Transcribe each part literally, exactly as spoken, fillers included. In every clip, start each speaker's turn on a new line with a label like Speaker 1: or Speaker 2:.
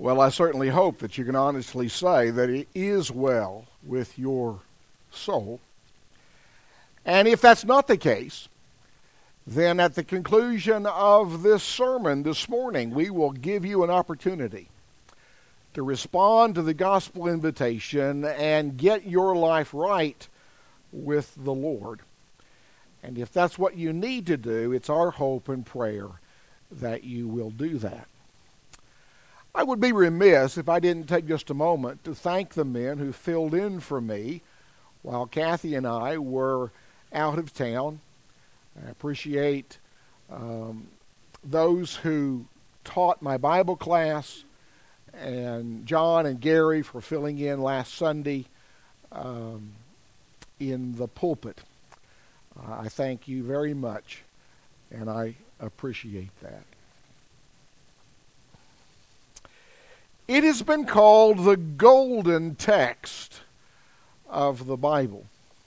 Speaker 1: Well, I certainly hope that you can honestly say that it is well with your soul. And if that's not the case, then at the conclusion of this sermon this morning, we will give you an opportunity to respond to the gospel invitation and get your life right with the Lord. And if that's what you need to do, it's our hope and prayer that you will do that. I would be remiss if I didn't take just a moment to thank the men who filled in for me while Kathy and I were out of town. I appreciate um, those who taught my Bible class, and John and Gary for filling in last Sunday um, in the pulpit. Uh, I thank you very much, and I appreciate that. It has been called the golden text of the Bible.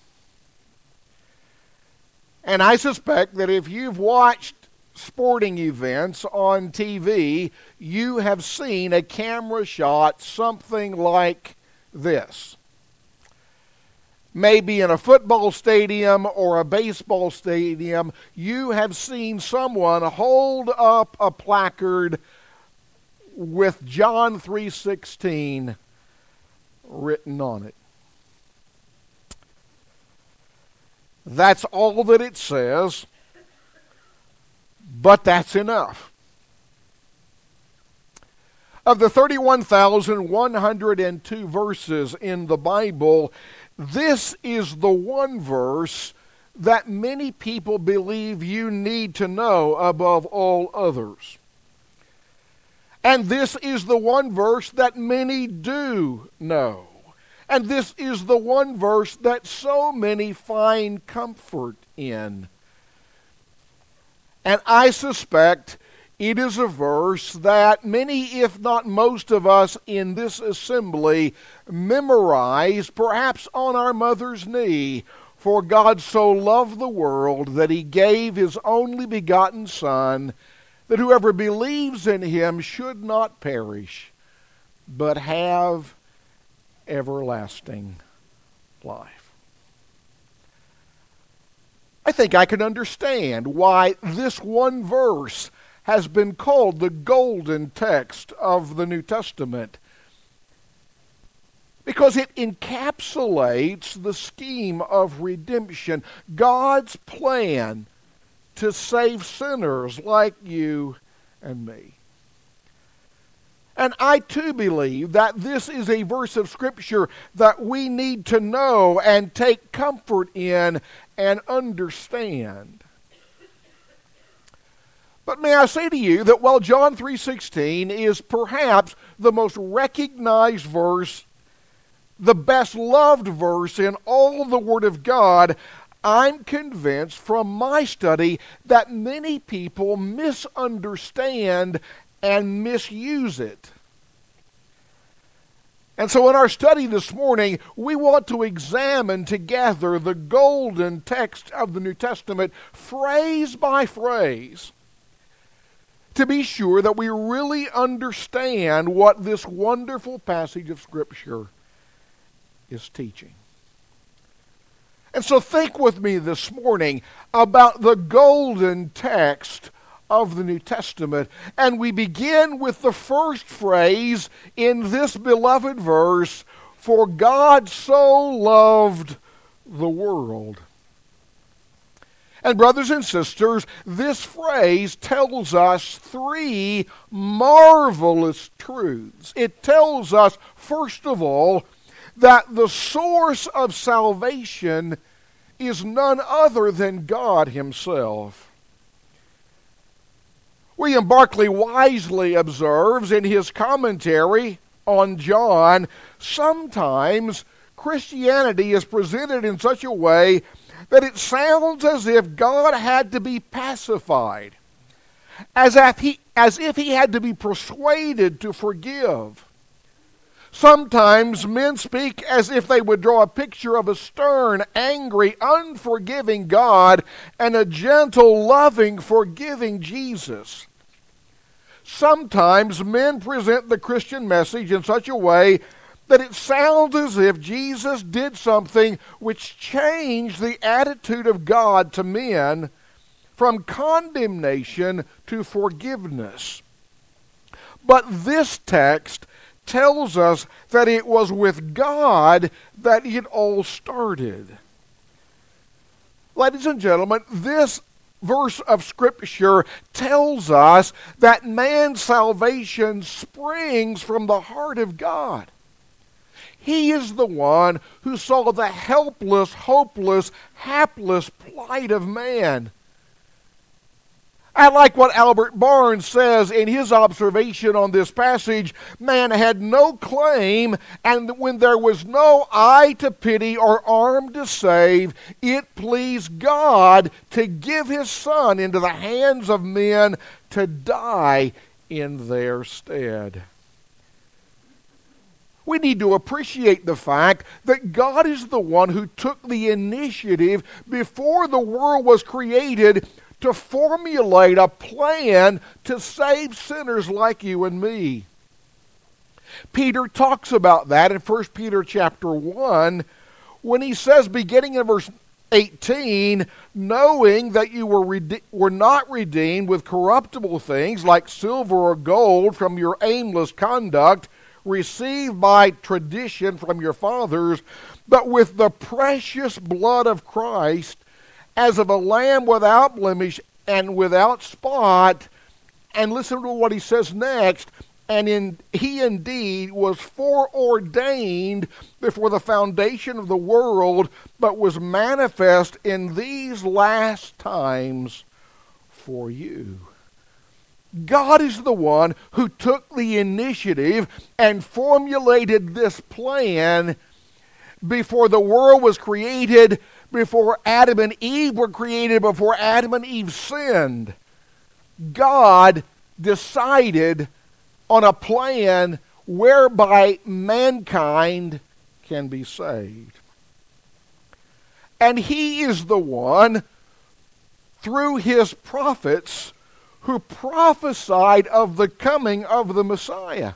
Speaker 1: And I suspect that if you've watched sporting events on T V, you have seen a camera shot something like this. Maybe in a football stadium or a baseball stadium, you have seen someone hold up a placard with John three sixteen written on it. That's all that it says, but that's enough. Of the thirty-one thousand one hundred two verses in the Bible, this is the one verse that many people believe you need to know above all others. And this is the one verse that many do know. And this is the one verse that so many find comfort in. And I suspect it is a verse that many, if not most of us in this assembly, memorize perhaps on our mother's knee. For God so loved the world that he gave his only begotten Son, that whoever believes in him should not perish, but have everlasting life. I think I can understand why this one verse has been called the golden text of the New Testament, because it encapsulates the scheme of redemption, God's plan to save sinners like you and me. And I too believe that this is a verse of Scripture that we need to know and take comfort in and understand. But may I say to you that while John three sixteen is perhaps the most recognized verse, the best loved verse in all the Word of God, I'm convinced from my study that many people misunderstand and misuse it. And so in our study this morning, we want to examine together the golden text of the New Testament, phrase by phrase, to be sure that we really understand what this wonderful passage of Scripture is teaching. And so think with me this morning about the golden text of the New Testament. And we begin with the first phrase in this beloved verse, for God so loved the world. And brothers and sisters, this phrase tells us three marvelous truths. It tells us, first of all, that the source of salvation is none other than God himself. William Barclay wisely observes in his commentary on John, sometimes Christianity is presented in such a way that it sounds as if God had to be pacified, as if he, as if he had to be persuaded to forgive. Sometimes men speak as if they would draw a picture of a stern, angry, unforgiving God and a gentle, loving, forgiving Jesus. Sometimes men present the Christian message in such a way that it sounds as if Jesus did something which changed the attitude of God to men from condemnation to forgiveness. But this text tells us that it was with God that it all started. Ladies and gentlemen, this verse of Scripture tells us that man's salvation springs from the heart of God. He is the one who saw the helpless, hopeless, hapless plight of man. I like what Albert Barnes says in his observation on this passage. Man had no claim, and when there was no eye to pity or arm to save, it pleased God to give his Son into the hands of men to die in their stead. We need to appreciate the fact that God is the one who took the initiative before the world was created to formulate a plan to save sinners like you and me. Peter talks about that in First Peter chapter one when he says, beginning in verse eighteen, knowing that you were, rede- were not redeemed with corruptible things like silver or gold from your aimless conduct received by tradition from your fathers, but with the precious blood of Christ, as of a lamb without blemish and without spot. And listen to what he says next. And in, he indeed was foreordained before the foundation of the world, but was manifest in these last times for you. God is the one who took the initiative and formulated this plan before the world was created, before Adam and Eve were created, before Adam and Eve sinned. God decided on a plan whereby mankind can be saved. And he is the one, through his prophets, who prophesied of the coming of the Messiah.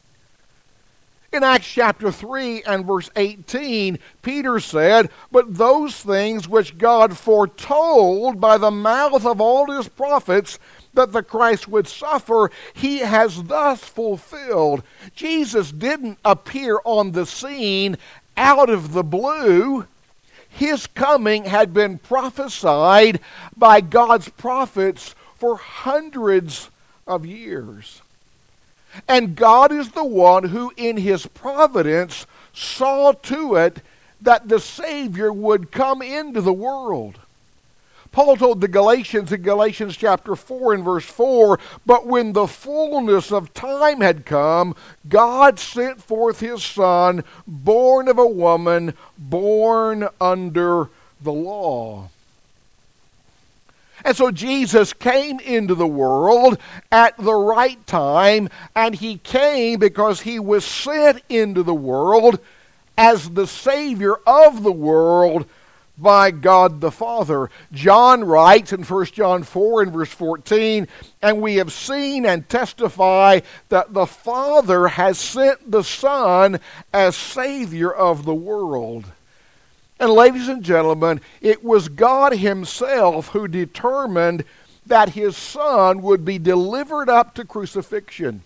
Speaker 1: In Acts chapter three and verse eighteen, Peter said, "But those things which God foretold by the mouth of all his prophets that the Christ would suffer, he has thus fulfilled." Jesus didn't appear on the scene out of the blue. His coming had been prophesied by God's prophets for hundreds of years. And God is the one who in his providence saw to it that the Savior would come into the world. Paul told the Galatians in Galatians chapter four and verse four, "But when the fullness of time had come, God sent forth his Son, born of a woman, born under the law." And so Jesus came into the world at the right time, and he came because he was sent into the world as the Savior of the world by God the Father. John writes in First John four and verse fourteen, "And we have seen and testify that the Father has sent the Son as Savior of the world." And ladies and gentlemen, it was God himself who determined that his Son would be delivered up to crucifixion.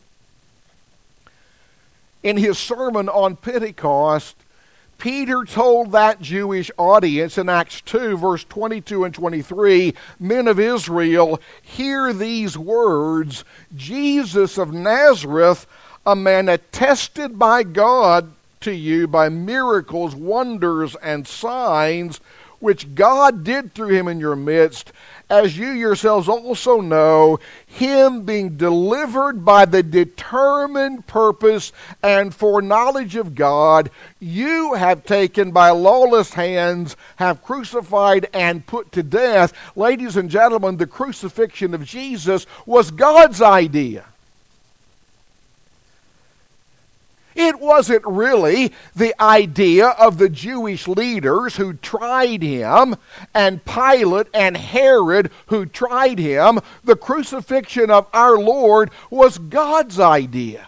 Speaker 1: In his sermon on Pentecost, Peter told that Jewish audience in Acts two, verse twenty-two and twenty-three, "Men of Israel, hear these words, Jesus of Nazareth, a man attested by God to you by miracles, wonders, and signs, which God did through him in your midst, as you yourselves also know, him being delivered by the determined purpose and foreknowledge of God, you have taken by lawless hands, have crucified and put to death." Ladies and gentlemen, the crucifixion of Jesus was God's idea. It wasn't really the idea of the Jewish leaders who tried him, and Pilate and Herod who tried him. The crucifixion of our Lord was God's idea.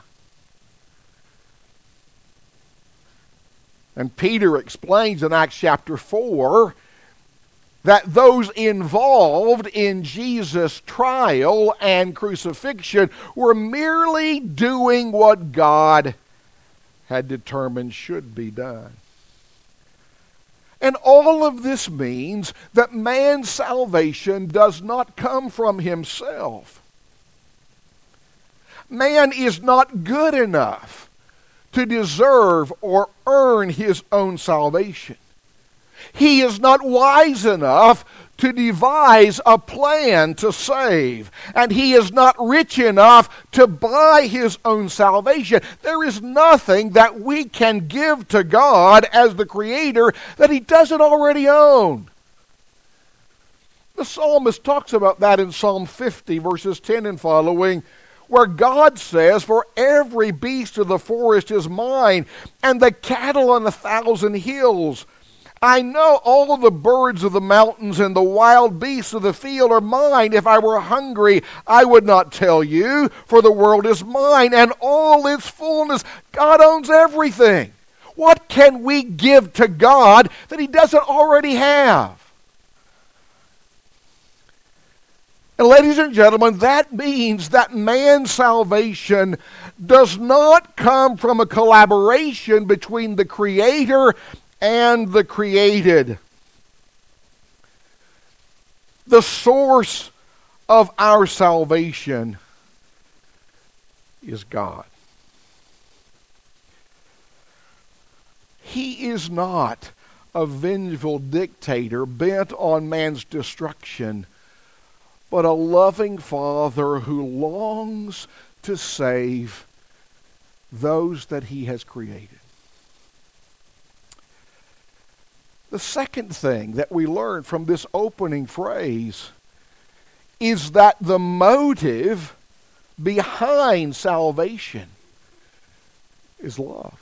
Speaker 1: And Peter explains in Acts chapter four that those involved in Jesus' trial and crucifixion were merely doing what God had determined should be done. And all of this means that man's salvation does not come from himself. Man is not good enough to deserve or earn his own salvation. He is not wise enough to devise a plan to save. And he is not rich enough to buy his own salvation. There is nothing that we can give to God as the Creator that he doesn't already own. The psalmist talks about that in Psalm fifty, verses ten and following, where God says, "For every beast of the forest is mine, and the cattle on a thousand hills. I know all the birds of the mountains and the wild beasts of the field are mine. If I were hungry, I would not tell you, for the world is mine and all its fullness." God owns everything. What can we give to God that he doesn't already have? And ladies and gentlemen, that means that man's salvation does not come from a collaboration between the Creator and the created. The source of our salvation is God. He is not a vengeful dictator bent on man's destruction, but a loving Father who longs to save those that he has created. The second thing that we learn from this opening phrase is that the motive behind salvation is love.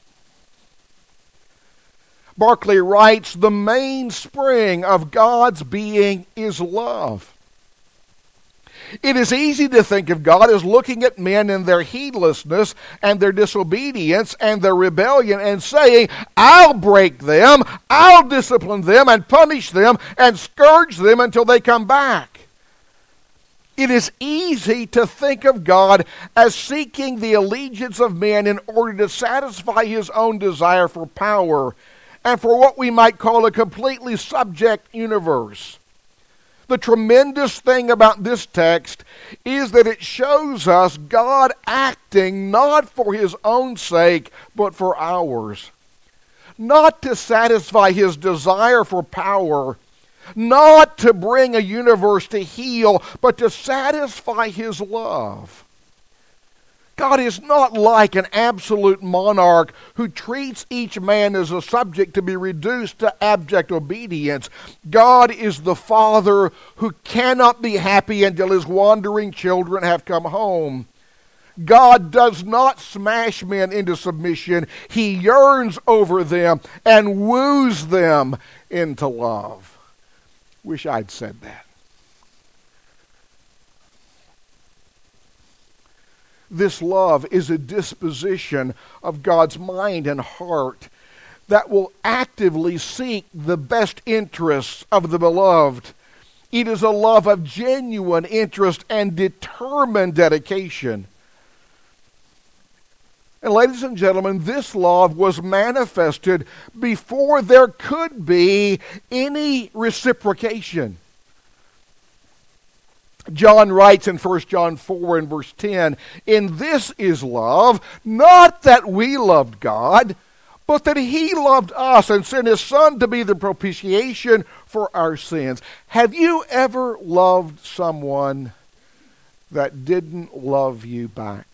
Speaker 1: Barclay writes, "The mainspring of God's being is love." It is easy to think of God as looking at men in their heedlessness and their disobedience and their rebellion and saying, "I'll break them, I'll discipline them and punish them and scourge them until they come back." It is easy to think of God as seeking the allegiance of men in order to satisfy his own desire for power and for what we might call a completely subject universe. The tremendous thing about this text is that it shows us God acting not for his own sake, but for ours. Not to satisfy his desire for power, not to bring a universe to heal, but to satisfy his love. God is not like an absolute monarch who treats each man as a subject to be reduced to abject obedience. God is the Father who cannot be happy until his wandering children have come home. God does not smash men into submission. He yearns over them and woos them into love. Wish I'd said that. This love is a disposition of God's mind and heart that will actively seek the best interests of the beloved. It is a love of genuine interest and determined dedication. And ladies and gentlemen, this love was manifested before there could be any reciprocation. John writes in First John four and verse ten, "In this is love, not that we loved God, but that he loved us and sent his Son to be the propitiation for our sins." Have you ever loved someone that didn't love you back?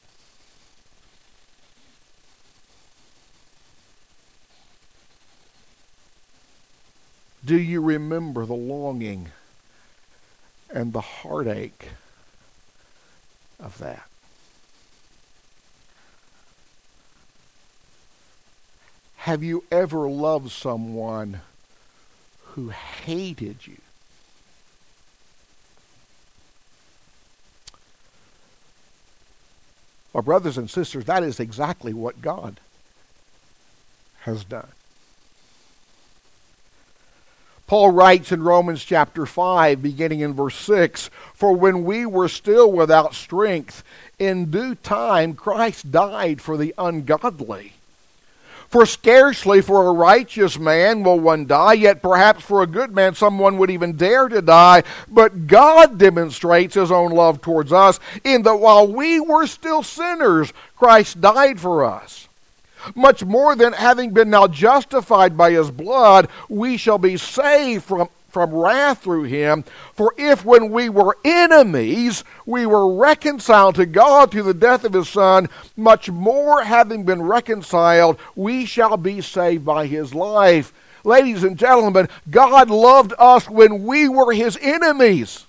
Speaker 1: Do you remember the longing and the heartache of that? have you ever loved someone who hated you? Well, brothers and sisters, that is exactly what God has done. Paul writes in Romans chapter five, beginning in verse six, "For when we were still without strength, in due time Christ died for the ungodly. For scarcely for a righteous man will one die, yet perhaps for a good man someone would even dare to die. But God demonstrates his own love towards us, in that while we were still sinners, Christ died for us. Much more than having been now justified by his blood, we shall be saved from, from wrath through him. For if when we were enemies, we were reconciled to God through the death of his Son, much more having been reconciled, we shall be saved by his life." Ladies and gentlemen, God loved us when we were his enemies.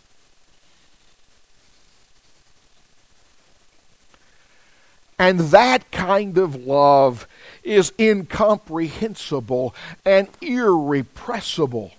Speaker 1: And that kind of love is incomprehensible and irrepressible.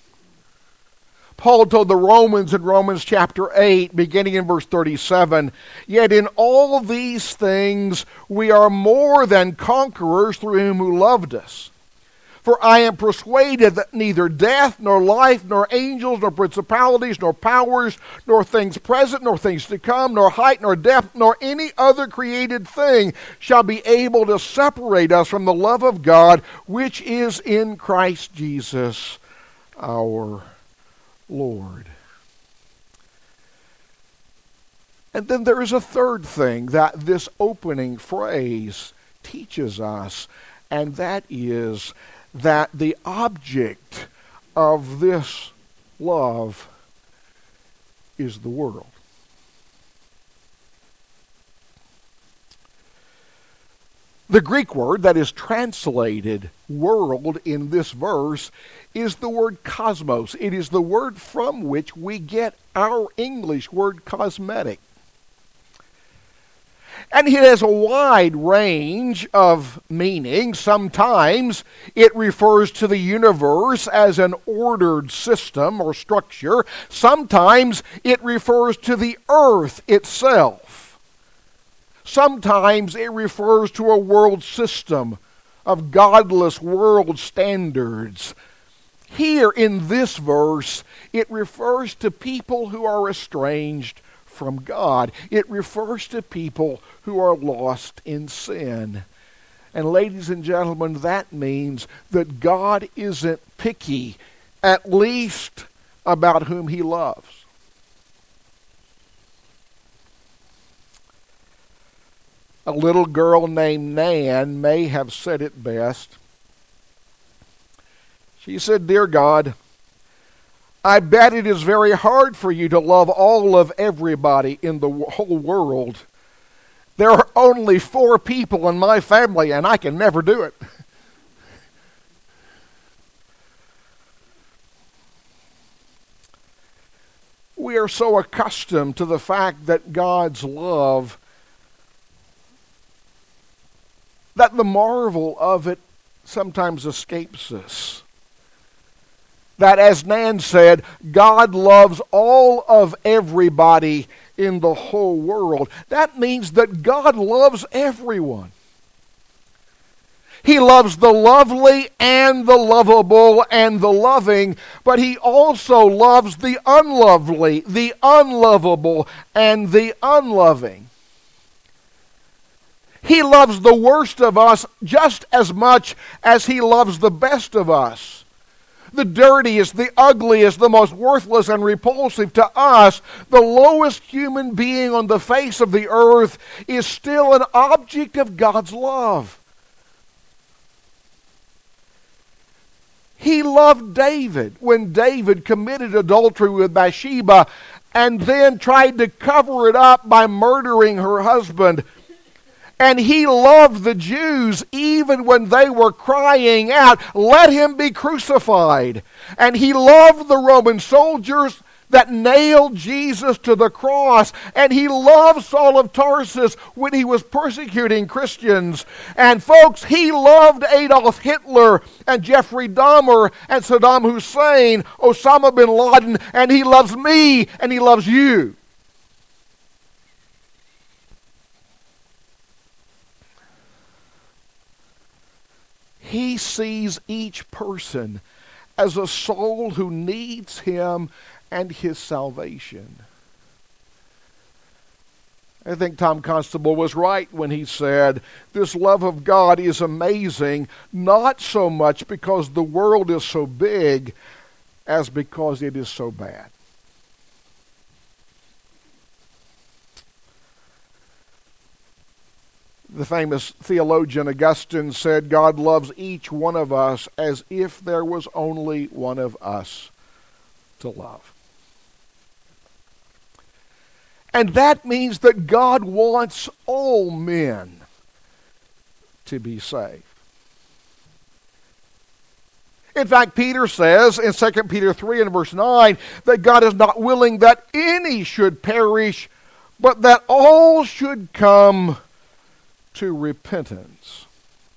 Speaker 1: Paul told the Romans in Romans chapter eight, beginning in verse thirty-seven, "Yet in all these things we are more than conquerors through him who loved us. For I am persuaded that neither death, nor life, nor angels, nor principalities, nor powers, nor things present, nor things to come, nor height, nor depth, nor any other created thing shall be able to separate us from the love of God, which is in Christ Jesus our Lord." And then there is a third thing that this opening phrase teaches us, and that is that the object of this love is the world. The Greek word that is translated world in this verse is the word cosmos. It is the word from which we get our English word cosmetic. And it has a wide range of meaning. Sometimes it refers to the universe as an ordered system or structure. Sometimes it refers to the earth itself. Sometimes it refers to a world system of godless world standards. Here in this verse, it refers to people who are estranged from God. It refers to people who are lost in sin. And ladies and gentlemen, that means that God isn't picky, at least about whom he loves. A little girl named Nan may have said it best. She said, "Dear God, I bet it is very hard for you to love all of everybody in the whole world. There are only four people in my family, and I can never do it." We are so accustomed to the fact that God's love, that the marvel of it sometimes escapes us. That, as Nan said, God loves all of everybody in the whole world. That means that God loves everyone. He loves the lovely and the lovable and the loving, but he also loves the unlovely, the unlovable, and the unloving. He loves the worst of us just as much as he loves the best of us. The dirtiest, the ugliest, the most worthless and repulsive to us, the lowest human being on the face of the earth, is still an object of God's love. He loved David when David committed adultery with Bathsheba and then tried to cover it up by murdering her husband. And he loved the Jews even when they were crying out, "Let him be crucified." And he loved the Roman soldiers that nailed Jesus to the cross. And he loved Saul of Tarsus when he was persecuting Christians. And folks, he loved Adolf Hitler and Jeffrey Dahmer and Saddam Hussein, Osama bin Laden, and he loves me and he loves you. He sees each person as a soul who needs him and his salvation. I think Tom Constable was right when he said, this love of God is amazing, not so much because the world is so big, as because it is so bad. The famous theologian Augustine said, God loves each one of us as if there was only one of us to love. And that means that God wants all men to be saved. In fact, Peter says in Second Peter three and verse nine that God is not willing that any should perish, but that all should come to repentance.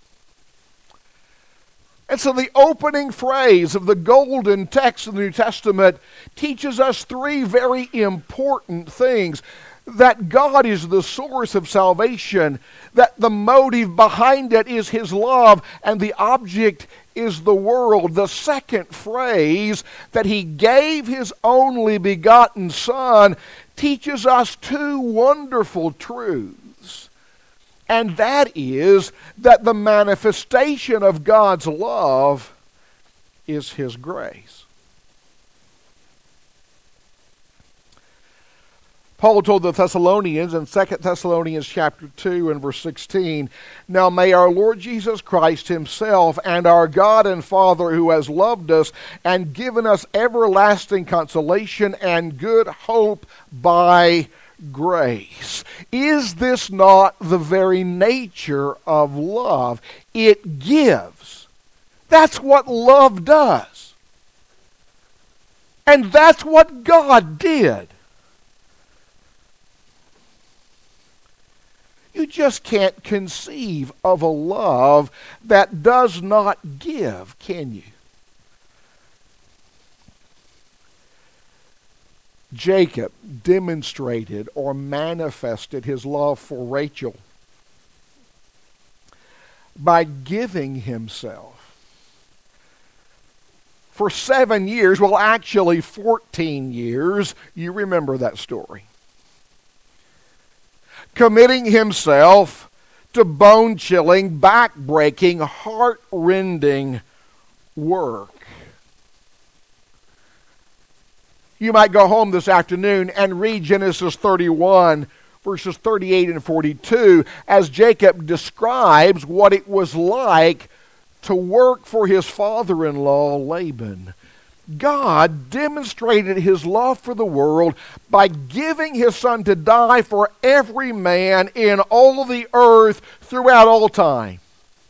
Speaker 1: And so the opening phrase of the golden text of the New Testament teaches us three very important things. That God is the source of salvation, that the motive behind it is his love, and the object is the world. The second phrase, that he gave his only begotten Son, teaches us two wonderful truths. And that is that the manifestation of God's love is his grace. Paul told the Thessalonians in Second Thessalonians chapter two and verse sixteen, now may our Lord Jesus Christ himself and our God and Father who has loved us and given us everlasting consolation and good hope by grace. Is this not the very nature of love? It gives. That's what love does. And that's what God did. You just can't conceive of a love that does not give, can you? Jacob demonstrated or manifested his love for Rachel by giving himself. For seven years, well actually fourteen years, you remember that story. Committing himself to bone-chilling, back-breaking, heart-rending work. You might go home this afternoon and read Genesis thirty-one, verses thirty-eight and forty-two, as Jacob describes what it was like to work for his father-in-law, Laban. God demonstrated his love for the world by giving his Son to die for every man in all the earth throughout all time.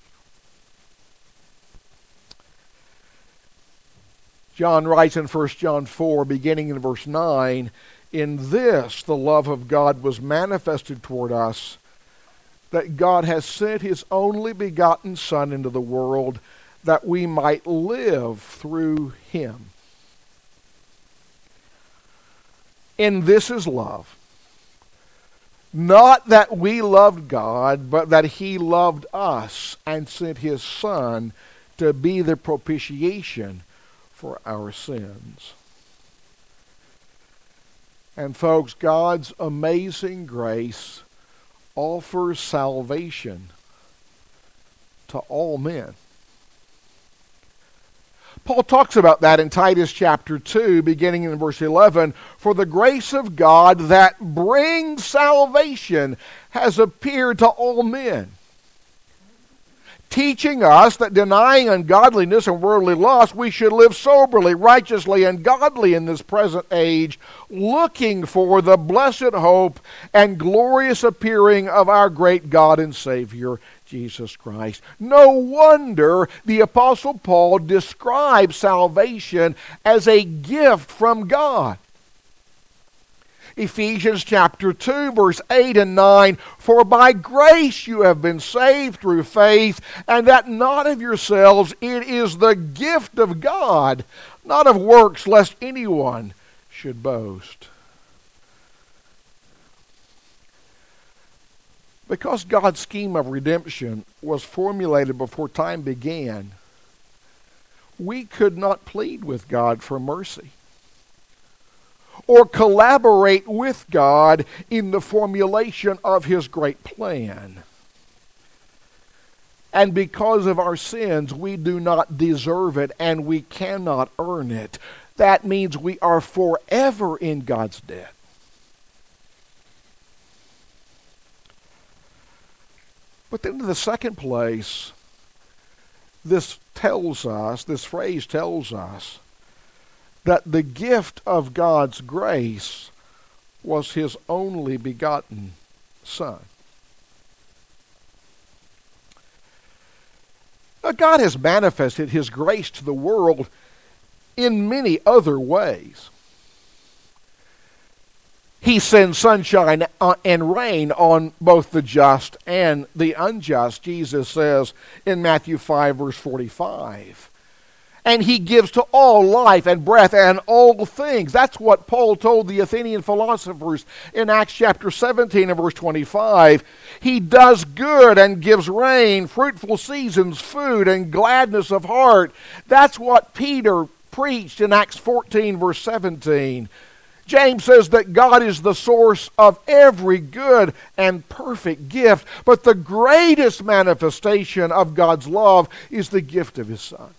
Speaker 1: John writes in First John four, beginning in verse nine, in this the love of God was manifested toward us, that God has sent his only begotten Son into the world, that we might live through him. And this is love. Not that we loved God, but that he loved us and sent his Son to be the propitiation for our sins. And folks, God's amazing grace offers salvation to all men. Paul talks about that in Titus chapter two, beginning in verse eleven. For the grace of God that brings salvation has appeared to all men, teaching us that denying ungodliness and worldly lust, we should live soberly, righteously, and godly in this present age, looking for the blessed hope and glorious appearing of our great God and Savior, Jesus Christ. No wonder the Apostle Paul describes salvation as a gift from God. Ephesians chapter two, verse eight and nine, "For by grace you have been saved through faith, and that not of yourselves, it is the gift of God, not of works, lest anyone should boast." Because God's scheme of redemption was formulated before time began, we could not plead with God for mercy or collaborate with God in the formulation of His great plan. And because of our sins, we do not deserve it and we cannot earn it. That means we are forever in God's debt. But then in the second place, this tells us, this phrase tells us, that the gift of God's grace was His only begotten Son. Now, God has manifested His grace to the world in many other ways. He sends sunshine and rain on both the just and the unjust, Jesus says in Matthew five, verse forty-five. And He gives to all life and breath and all things. That's what Paul told the Athenian philosophers in Acts chapter seventeen and verse twenty-five. He does good and gives rain, fruitful seasons, food, and gladness of heart. That's what Peter preached in Acts fourteen, verse seventeen. James says that God is the source of every good and perfect gift, but the greatest manifestation of God's love is the gift of His Son.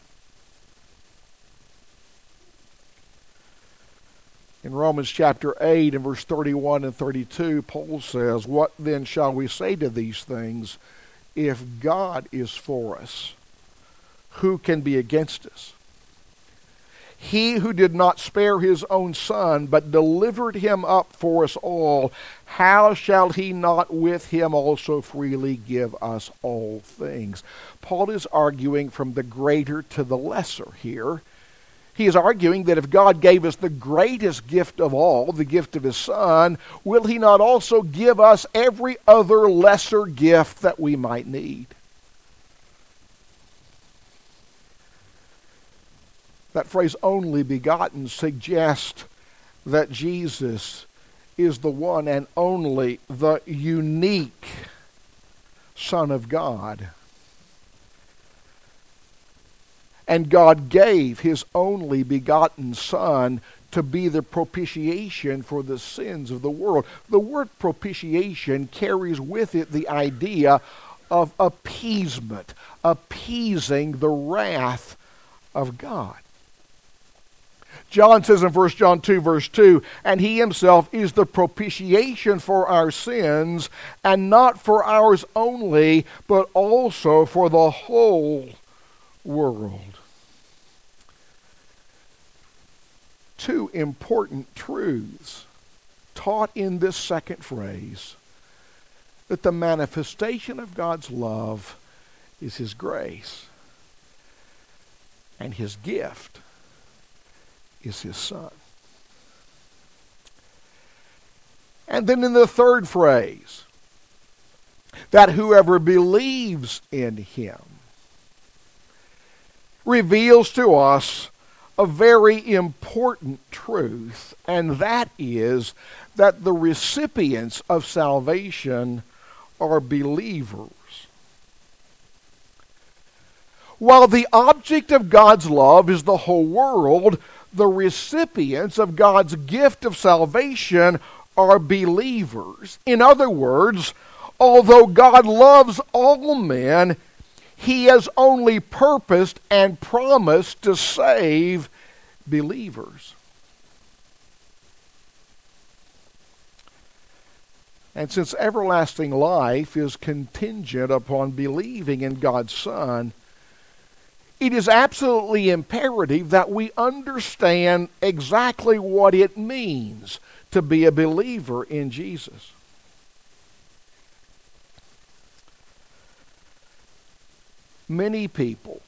Speaker 1: In Romans chapter eight and verse thirty-one and thirty-two, Paul says, "What then shall we say to these things? If God is for us, who can be against us? He who did not spare His own Son, but delivered Him up for us all, how shall He not with Him also freely give us all things?" Paul is arguing from the greater to the lesser here. He is arguing that if God gave us the greatest gift of all, the gift of His Son, will He not also give us every other lesser gift that we might need? That phrase, "only begotten," suggests that Jesus is the one and only, the unique Son of God. And God gave His only begotten Son to be the propitiation for the sins of the world. The word propitiation carries with it the idea of appeasement, appeasing the wrath of God. John says in First John two, verse two, "And He Himself is the propitiation for our sins, and not for ours only, but also for the whole world." Two important truths taught in this second phrase: that the manifestation of God's love is His grace, and His gift is His Son. And then in the third phrase, that whoever believes in Him, reveals to us a very important truth, and that is that the recipients of salvation are believers. While the object of God's love is the whole world, the recipients of God's gift of salvation are believers. In other words, although God loves all men, He has only purposed and promised to save believers. And since everlasting life is contingent upon believing in God's Son, it is absolutely imperative that we understand exactly what it means to be a believer in Jesus. Many people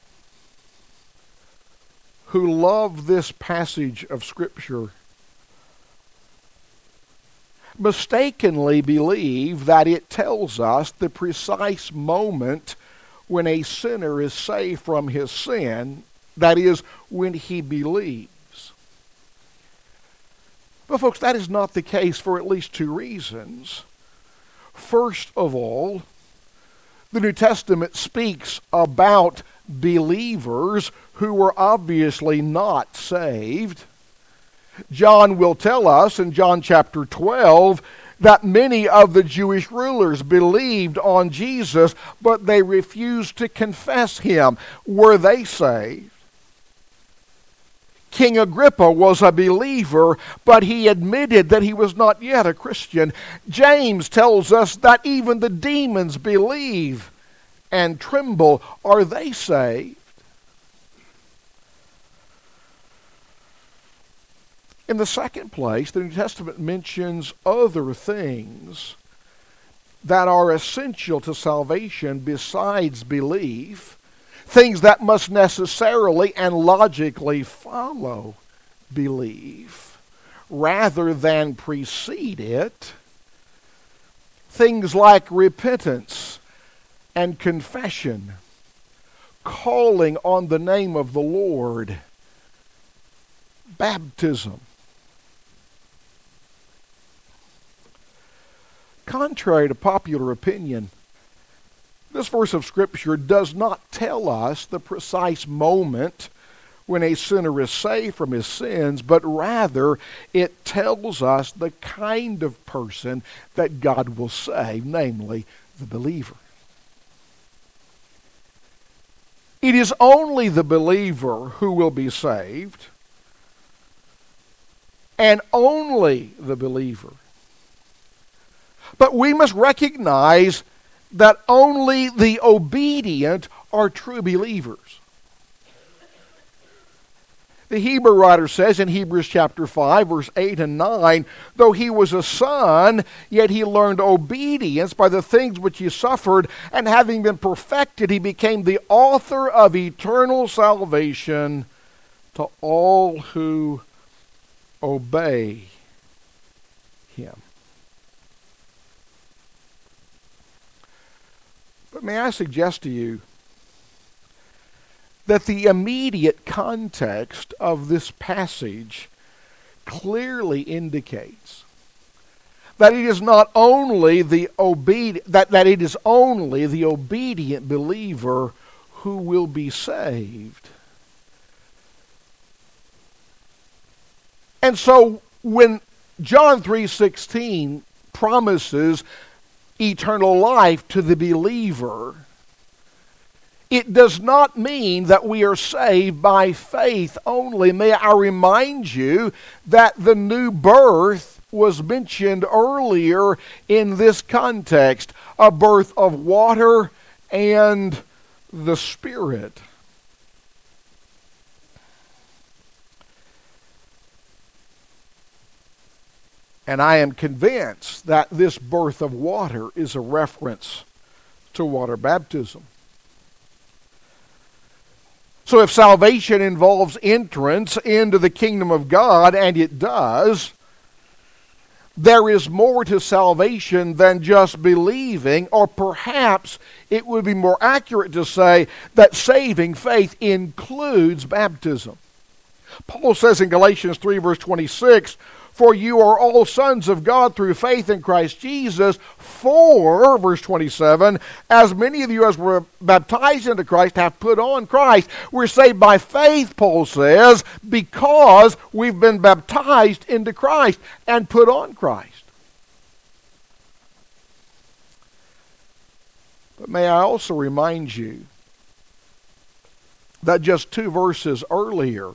Speaker 1: who love this passage of Scripture mistakenly believe that it tells us the precise moment when a sinner is saved from his sin, that is, when he believes. But folks, that is not the case for at least two reasons. First of all, the New Testament speaks about believers who were obviously not saved. John will tell us in John chapter twelve that many of the Jewish rulers believed on Jesus, but they refused to confess him. Were they saved? King Agrippa was a believer, but he admitted that he was not yet a Christian. James tells us that even the demons believe and tremble. Are they saved? In the second place, the New Testament mentions other things that are essential to salvation besides belief, things that must necessarily and logically follow belief rather than precede it. Things like repentance and confession, calling on the name of the Lord, baptism. Contrary to popular opinion, this verse of Scripture does not tell us the precise moment when a sinner is saved from his sins, but rather it tells us the kind of person that God will save, namely the believer. It is only the believer who will be saved, and only the believer. But we must recognize that only the obedient are true believers. The Hebrew writer says in Hebrews chapter five, verse eight and nine, though he was a son, yet he learned obedience by the things which he suffered, and having been perfected, he became the author of eternal salvation to all who obey him. But may I suggest to you that the immediate context of this passage clearly indicates that it is not only the obedient that, that it is only the obedient believer who will be saved. And so when John three sixteen promises eternal life to the believer, it does not mean that we are saved by faith only. May I remind you that the new birth was mentioned earlier in this context, a birth of water and the Spirit. And I am convinced that this birth of water is a reference to water baptism. So if salvation involves entrance into the kingdom of God, and it does, there is more to salvation than just believing, or perhaps it would be more accurate to say that saving faith includes baptism. Paul says in Galatians three, verse twenty-six, for you are all sons of God through faith in Christ Jesus. For, verse twenty-seven, as many of you as were baptized into Christ have put on Christ. We're saved by faith, Paul says, because we've been baptized into Christ and put on Christ. But may I also remind you that just two verses earlier,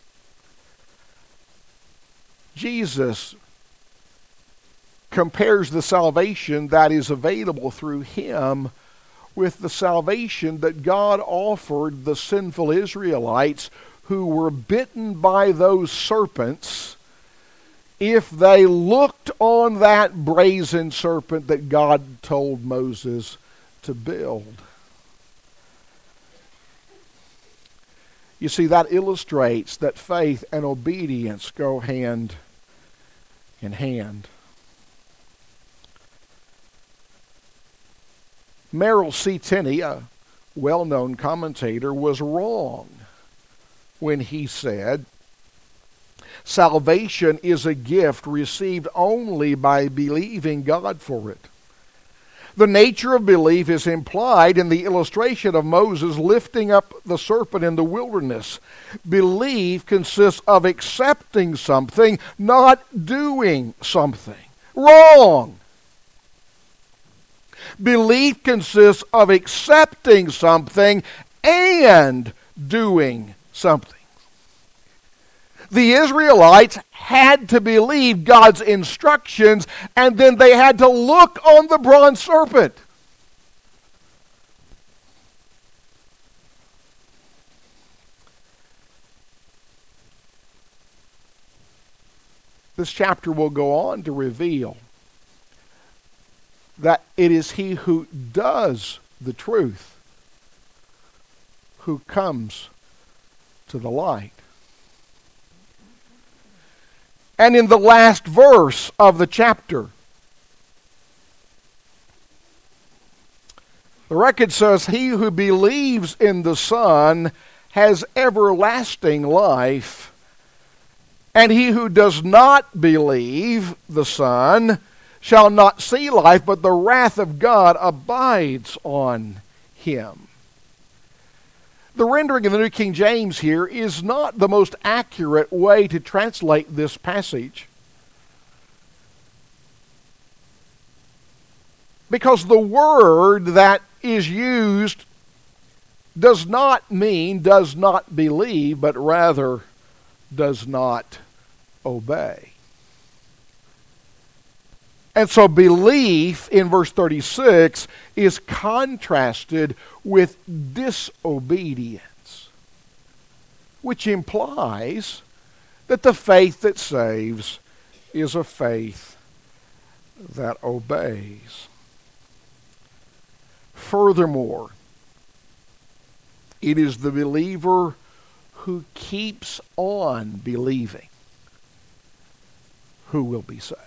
Speaker 1: Jesus compares the salvation that is available through him with the salvation that God offered the sinful Israelites who were bitten by those serpents if they looked on that brazen serpent that God told Moses to build. You see, that illustrates that faith and obedience go hand in hand. Merrill C. Tenney, a well-known commentator, was wrong when he said, salvation is a gift received only by believing God for it. The nature of belief is implied in the illustration of Moses lifting up the serpent in the wilderness. Belief consists of accepting something, not doing something. Wrong! Belief consists of accepting something and doing something. The Israelites had to believe God's instructions, and then they had to look on the bronze serpent. This chapter will go on to reveal that it is he who does the truth who comes to the light. And in the last verse of the chapter, the record says, he who believes in the Son has everlasting life, and he who does not believe the Son shall not see life, but the wrath of God abides on him. The rendering of the New King James here is not the most accurate way to translate this passage, because the word that is used does not mean does not believe, but rather does not obey. And so belief in verse thirty-six is contrasted with disobedience, which implies that the faith that saves is a faith that obeys. Furthermore, it is the believer who keeps on believing who will be saved.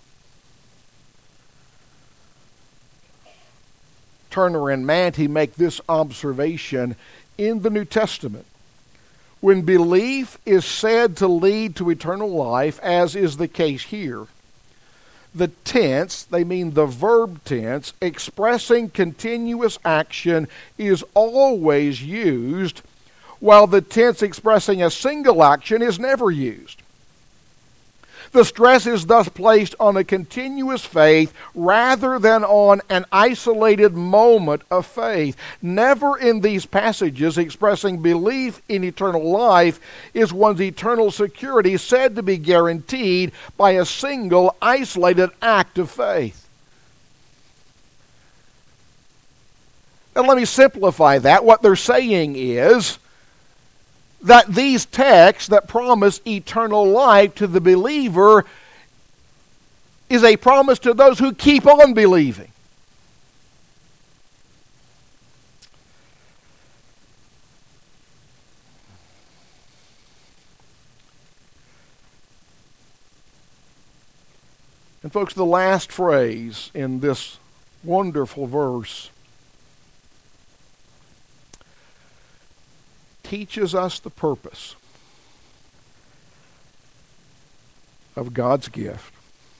Speaker 1: Turner and Manty make this observation in the New Testament. When belief is said to lead to eternal life, as is the case here, the tense, they mean the verb tense, expressing continuous action is always used, while the tense expressing a single action is never used. The stress is thus placed on a continuous faith rather than on an isolated moment of faith. Never in these passages expressing belief in eternal life is one's eternal security said to be guaranteed by a single isolated act of faith. And let me simplify that. What they're saying is that these texts that promise eternal life to the believer is a promise to those who keep on believing. And folks, the last phrase in this wonderful verse teaches us the purpose of God's gift,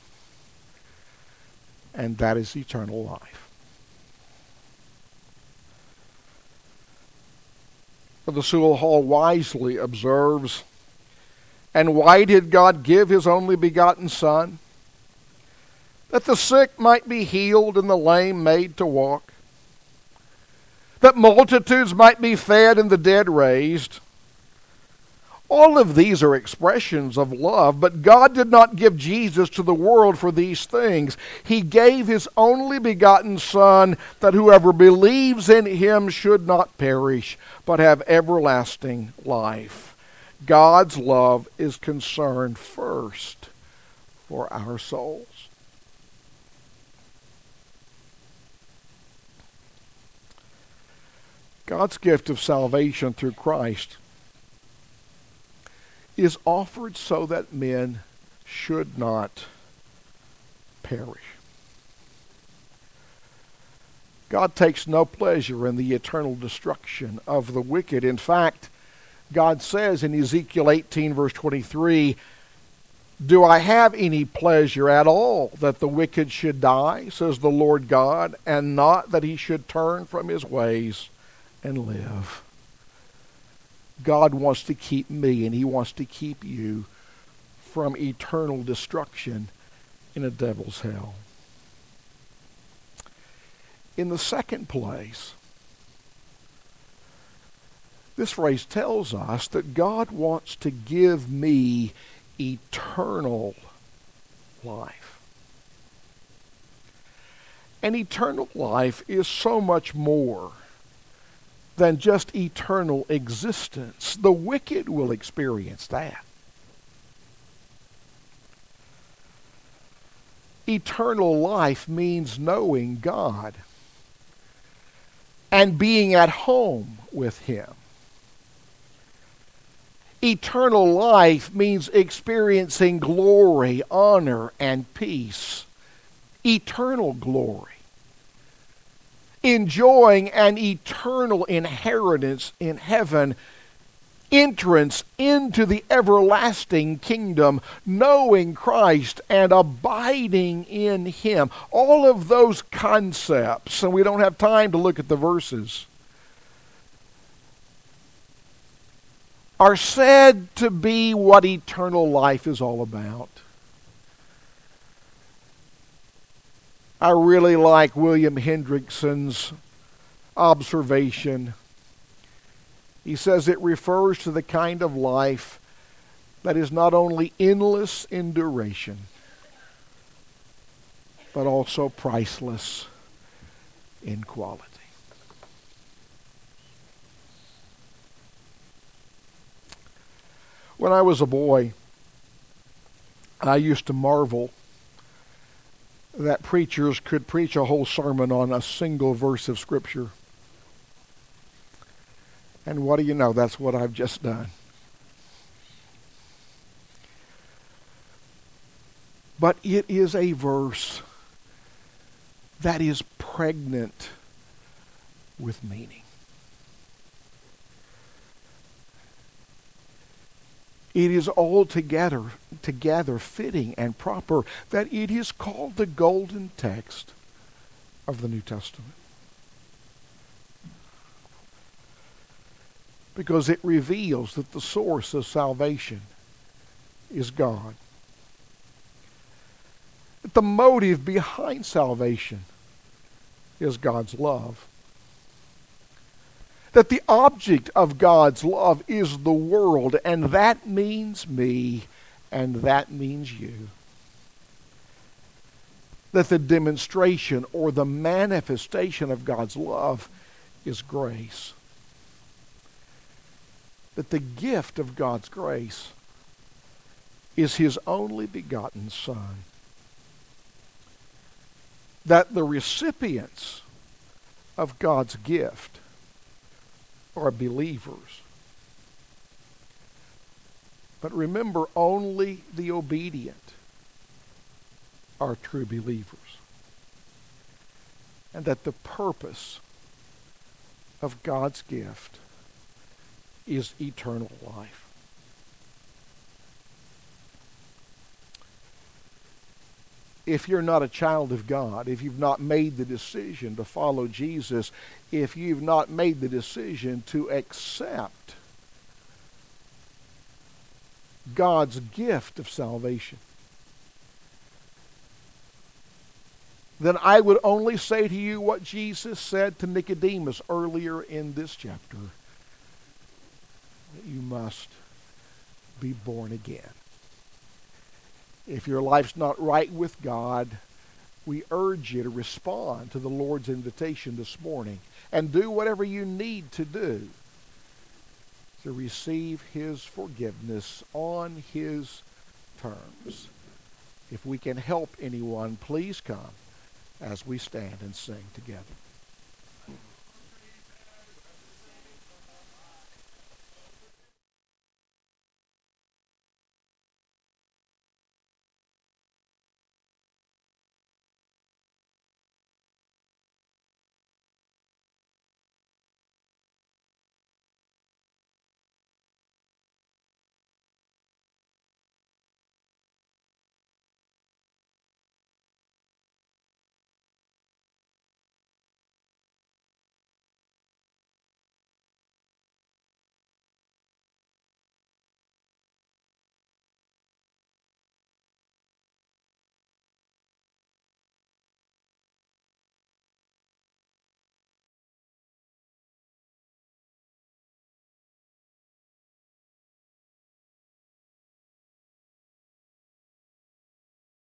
Speaker 1: and that is eternal life. The Sewell Hall wisely observes, "And why did God give his only begotten Son? That the sick might be healed and the lame made to walk, that multitudes might be fed and the dead raised. All of these are expressions of love, but God did not give Jesus to the world for these things. He gave his only begotten Son, that whoever believes in him should not perish, but have everlasting life." God's love is concerned first for our souls. God's gift of salvation through Christ is offered so that men should not perish. God takes no pleasure in the eternal destruction of the wicked. In fact, God says in Ezekiel eighteen, verse twenty-three, "Do I have any pleasure at all that the wicked should die, says the Lord God, and not that he should turn from his ways and live?" God wants to keep me, and he wants to keep you from eternal destruction in a devil's hell. In the second place, this phrase tells us that God wants to give me eternal life. And eternal life is so much more than just eternal existence. The wicked will experience that. Eternal life means knowing God and being at home with him. Eternal life means experiencing glory, honor, and peace. Eternal glory. Enjoying an eternal inheritance in heaven. Entrance into the everlasting kingdom, knowing Christ and abiding in him. All of those concepts, and we don't have time to look at the verses, are said to be what eternal life is all about. I really like William Hendrickson's observation. He says it refers to the kind of life that is not only endless in duration, but also priceless in quality. When I was a boy, I used to marvel that preachers could preach a whole sermon on a single verse of Scripture. And what do you know? That's what I've just done. But it is a verse that is pregnant with meaning. It is altogether together fitting and proper that it is called the golden text of the New Testament. Because it reveals that the source of salvation is God. That the motive behind salvation is God's love. That the object of God's love is the world, and that means me, and that means you. That the demonstration or the manifestation of God's love is grace. That the gift of God's grace is his only begotten Son. That the recipients of God's gift are believers. But remember, only the obedient are true believers. And that the purpose of God's gift is eternal life. If you're not a child of God, if you've not made the decision to follow Jesus, if you've not made the decision to accept God's gift of salvation, then I would only say to you what Jesus said to Nicodemus earlier in this chapter. That you must be born again. If your life's not right with God, we urge you to respond to the Lord's invitation this morning and do whatever you need to do to receive his forgiveness on his terms. If we can help anyone, please come as we stand and sing together.